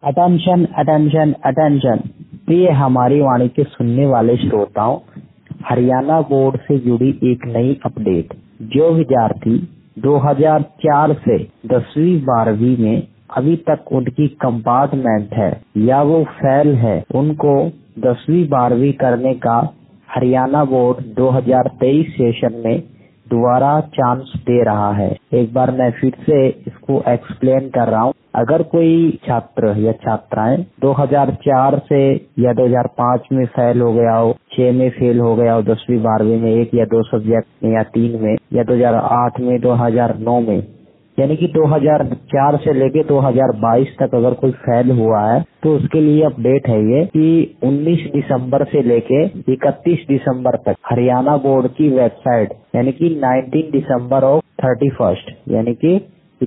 Attention attention attention. प्रिय हमारी वाणी के सुनने वाले श्रोताओं, हरियाणा बोर्ड से जुड़ी एक नई अपडेट। जो विद्यार्थी 2004 से 10वीं 12वीं में अभी तक उनकी कंपार्टमेंट है या वो फेल है, उनको 10वीं 12वीं करने का हरियाणा बोर्ड 2023 सेशन में दोबारा चांस दे रहा है। एक बार मैं फिर से इसको एक्सप्लेन कर रहा हूँ। अगर कोई छात्र या छात्राएं 2004 से या 2005 में फेल हो गया हो, 6 में फेल हो गया हो, 10वीं 12वीं में 1 या 2 सब्जेक्ट में या 3 में, या 2008 में, 2009 में, यानी कि 2004 से लेके 2022 तक अगर कोई फेल हुआ है तो उसके लिए अपडेट है ये कि 19 दिसंबर से लेके 31 दिसंबर तक हरियाणा बोर्ड की वेबसाइट, यानी कि 19 दिसंबर और 31 यानी कि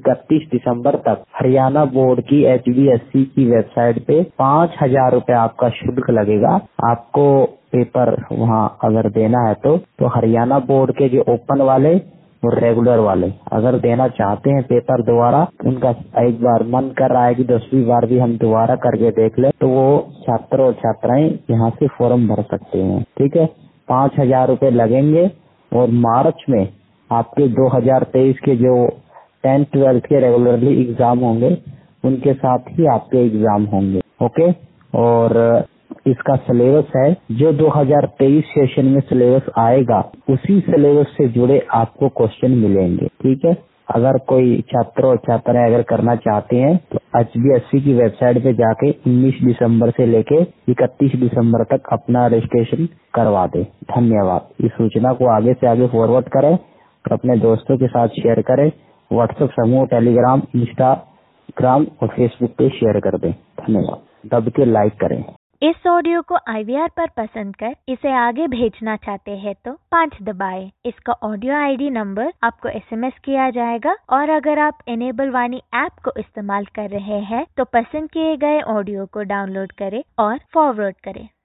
31 दिसंबर तक हरियाणा बोर्ड की HBSC की वेबसाइट पे 5,000 रुपए आपका शुल्क लगेगा। आपको पेपर वहाँ अगर देना है तो हरियाणा बोर्ड के जो ओपन वाले और रेगुलर वाले अगर देना चाहते हैं पेपर दोबारा, उनका एक बार मन कर रहा है कि 10वीं 12वीं हम दोबारा करके देख ले, तो वो छात्र और छात्राएं यहाँ से फॉर्म भर सकते हैं। ठीक है, 5,000 रुपए लगेंगे और मार्च में आपके 2023 के जो 10th 12th के रेगुलरली एग्जाम होंगे उनके साथ ही आपके एग्जाम होंगे। ओके, और इसका सिलेबस है जो 2023 सेशन में सिलेबस आएगा, उसी सिलेबस से जुड़े आपको क्वेश्चन मिलेंगे। ठीक है, अगर कोई छात्र और छात्राएं अगर करना चाहते हैं तो HBSC की वेबसाइट पे जाके 19 दिसंबर से लेके 31 दिसंबर तक अपना रजिस्ट्रेशन करवा दे। धन्यवाद। इस सूचना को आगे से आगे फॉरवर्ड करें और अपने दोस्तों के साथ शेयर करें। व्हाट्सएप समूह, टेलीग्राम, इंस्टाग्राम और फेसबुक पे शेयर कर दें। धन्यवाद। दब के लाइक करें। इस ऑडियो को IVR पर पसंद कर इसे आगे भेजना चाहते हैं तो 5 दबाएं। इसका ऑडियो ID नंबर आपको SMS किया जाएगा और अगर आप इनेबल वाणी ऐप को इस्तेमाल कर रहे हैं तो पसंद किए गए ऑडियो को डाउनलोड करें और फॉरवर्ड करें।